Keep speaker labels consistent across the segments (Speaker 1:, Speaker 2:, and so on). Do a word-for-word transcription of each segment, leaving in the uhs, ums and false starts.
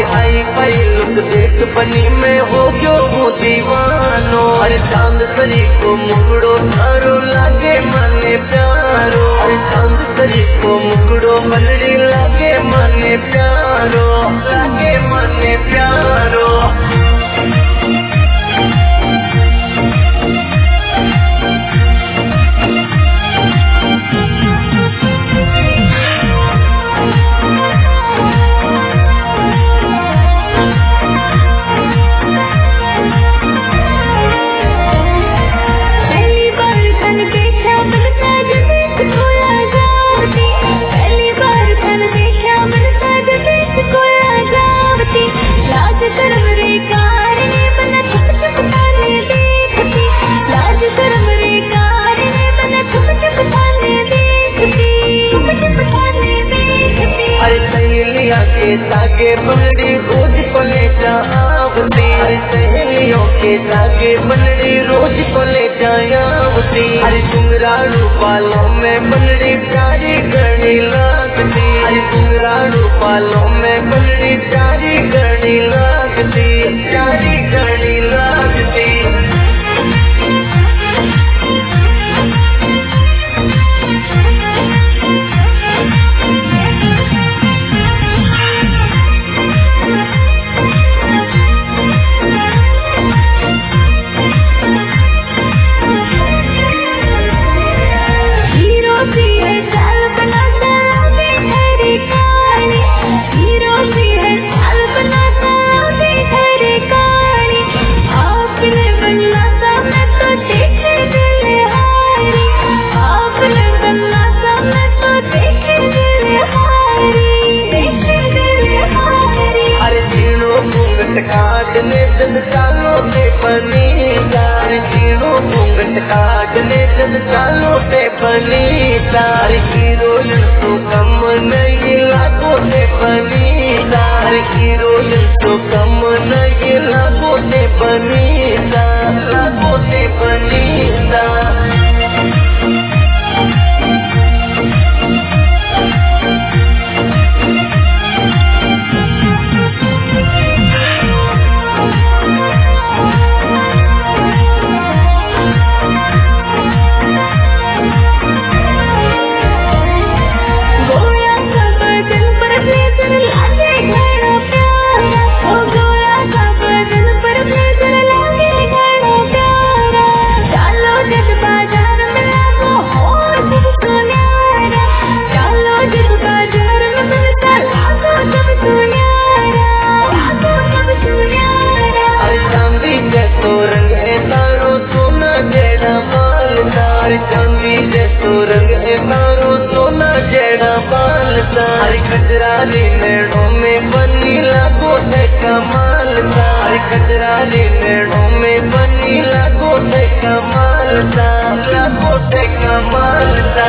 Speaker 1: आई पाई look देख बनी में हो गयो हूँ दीवानो। अरे चांद सरी को मुकड़ो थारो लागे माने प्यारो। अरे चांद सरी को मुकड़ो बनड़ी लागे माने प्यारो, लागे माने प्यारो। सागे बनड़ी रोज कॉलेज आवती। अरे सहेलियों के सागे बनड़ी रोज कॉलेज आवती। अरे घुंघरालू बालों में बनड़ी प्यारी घड़ी लगती। अरे घुंघरालू बालों में बनड़ी प्यारी घड़ी लगती, प्यारी घड़ी लगती। काटने जब चालो पे बनीता। जीरो घूंघट काटने जब चालो पे बनीता। हीरोइन तो कम नहीं लागो से बनीता। हीरोइन तो कम नहीं लागो से बनीता, लागो से बनीता। चांदी जैसो रंग है तारो सोना जड़ा बालता। अरे कजरारी नेड़ों में बनी लागो है कमाल सा। अरे कजरारी नेड़ों में बनी लागो है कमाल सा, लागो है कमाल सा।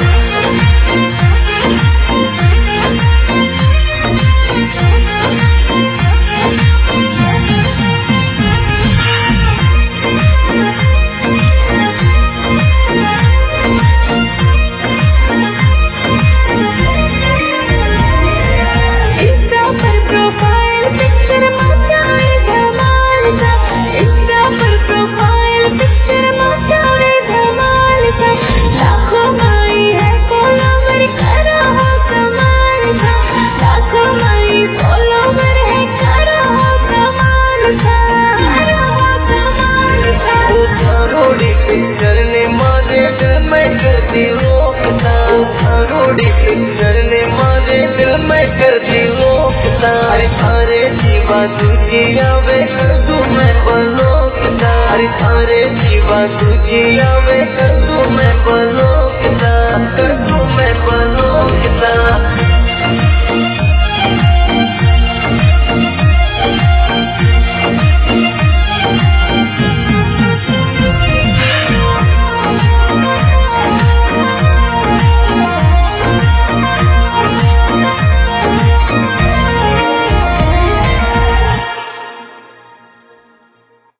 Speaker 1: अरे थारे जीवा तुझिया वे कर दूं मैं बलोकता। अरे थारे जीवा तुझिया वे कर दूं मैं बलोकता।